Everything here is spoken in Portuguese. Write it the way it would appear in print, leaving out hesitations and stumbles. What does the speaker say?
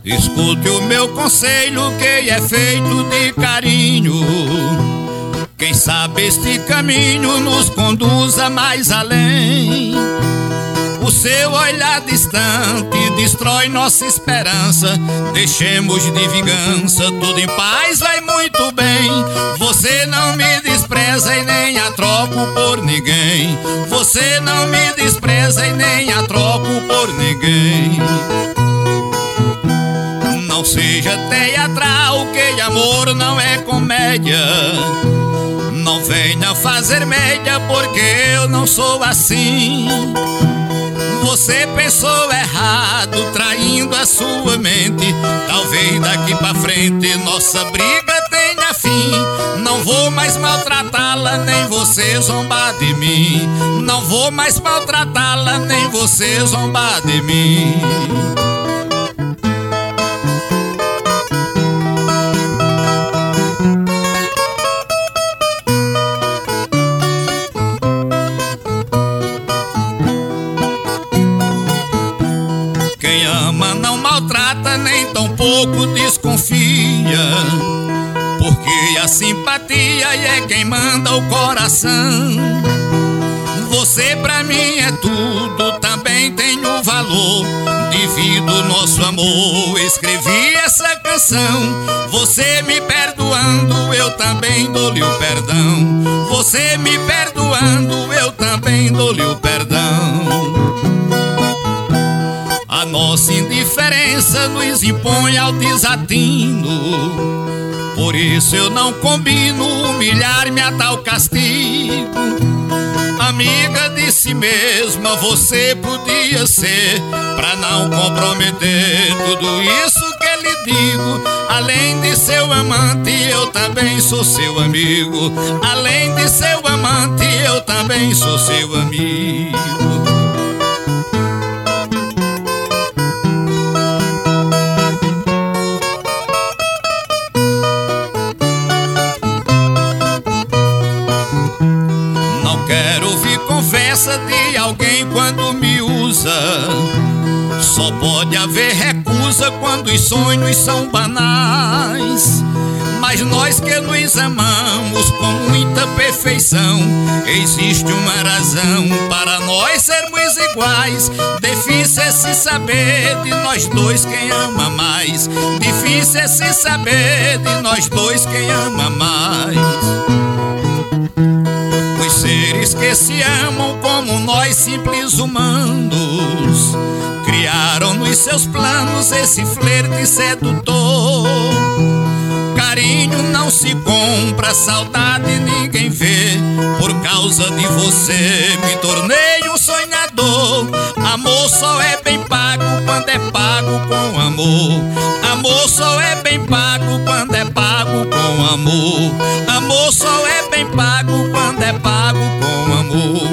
Escute o meu conselho, que é feito de carinho. Quem sabe este caminho nos conduza mais além. O seu olhar distante destrói nossa esperança. Deixemos de vingança, tudo em paz vai muito bem. Você não me despreza e nem a troco por ninguém. Você não me despreza e nem a troco por ninguém. Não seja teatral, que amor não é comédia. Não venha fazer média, porque eu não sou assim. Você pensou errado, traindo a sua mente. Talvez daqui pra frente nossa briga tenha fim. Não vou mais maltratá-la, nem você zombar de mim. Não vou mais maltratá-la, nem você zombar de mim. Quem ama não maltrata, nem tão pouco desconfia, porque a simpatia é quem manda o coração. Você pra mim é tudo, também tenho valor. Devido nosso amor, escrevi essa canção. Você me perdoando, eu também dou-lhe o perdão. Você me perdoando, eu também dou-lhe o perdão. A nossa indiferença nos impõe ao desatino. Por isso eu não combino humilhar-me a tal castigo. Amiga de si mesma você podia ser, pra não comprometer tudo isso que lhe digo. Além de seu amante, eu também sou seu amigo. Além de seu amante, eu também sou seu amigo. Quero ouvir conversa de alguém quando me usa. Só pode haver recusa quando os sonhos são banais. Mas nós que nos amamos com muita perfeição, existe uma razão para nós sermos iguais. Difícil é se saber de nós dois quem ama mais. Difícil é se saber de nós dois quem ama mais. Os seres que se amam como nós simples humanos criaram nos seus planos esse flerte sedutor. Carinho não se compra, saudade ninguém vê. Por causa de você me tornei um sonhador. Amor só é bem pago quando é pago com amor. Amor só é bem pago quando é pago com amor. Amor só é bem pago quando é pago com amor.